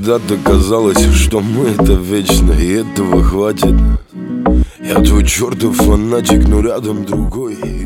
когда-то казалось, что мы это вечно, и этого хватит. Я твой чертов фанатик, но рядом другой.